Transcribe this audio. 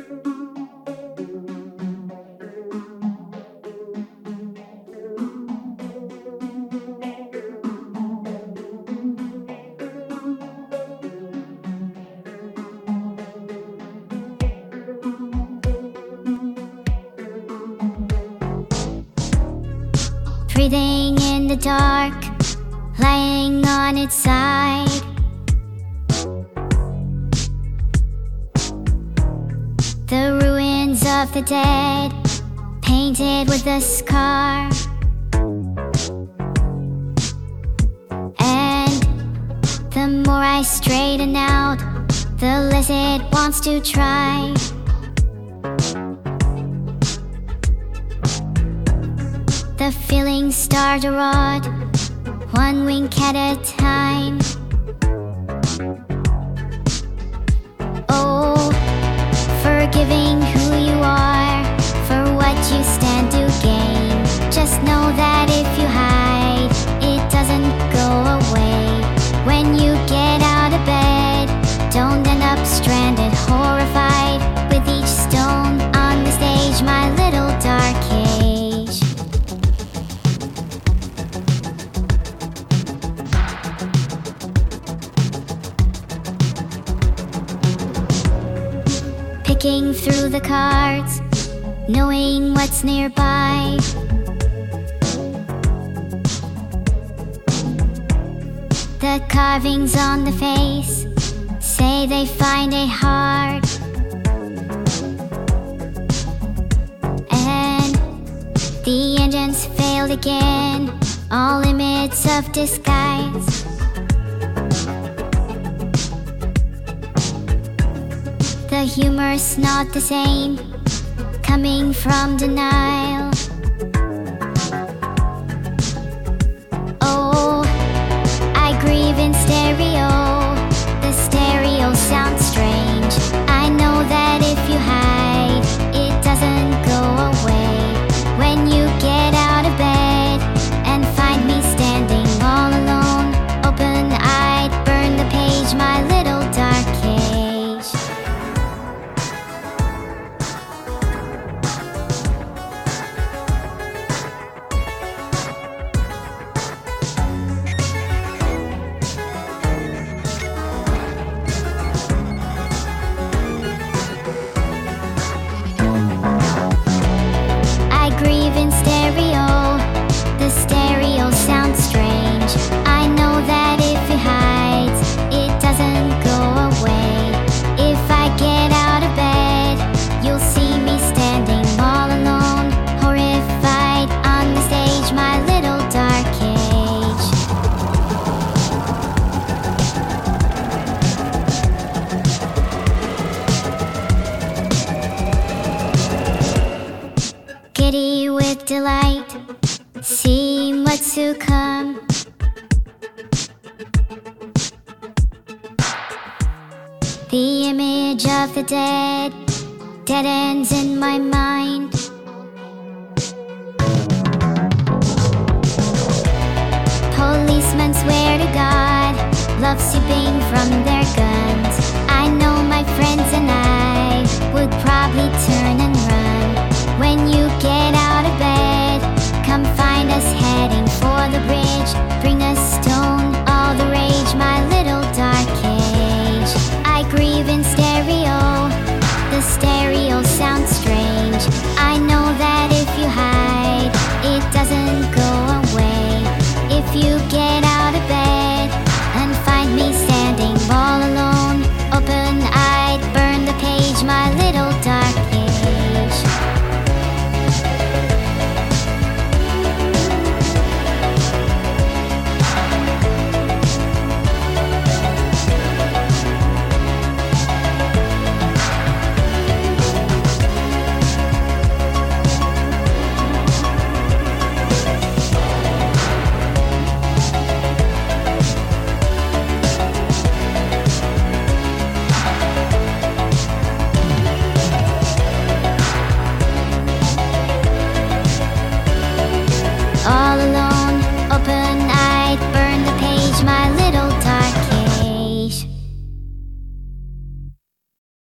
Breathing in the dark, lying on its side. The ruins of the dead, painted with a scar. And the more I straighten out, the less it wants to try. The feelings start to rot, one wink at a time. Oh, forgiving who you are, for what you stand to gain. Just know that if you hide, it doesn't go away. When you get out of bed, don't end up stranded, horrified, with each stone on the stage, my little dark cage. Picking through the cards, knowing what's nearby. The carvings on the face say they find it hard. And the engines failed again, all limits of disguise. The humor's not the same, coming from denial. Oh, I grieve in stereo, the stereo sounds strange. I know that if you hide, it doesn't go away. When you get out of bed and find me standing all alone, open-eyed, burn the page, my little dark cage. Grieve in stereo, the stereo sounds strange. I know that if it hides, it doesn't go away. If I get out of bed, you'll see me standing all alone, horrified on the stage, my little dark cage. Giddy with delight, seeing what's to come. The image of the dead ends in my mind. Policemen swear to God, love sipping from their guns. I know my friends and I would probably turn and run. When you get out of bed, come find us heading for the bridge. Bring a stone, all the rage, my little dark cage. I grieve in stereo, the stereo sounds strange. I know that if you hide, it doesn't go away. If you get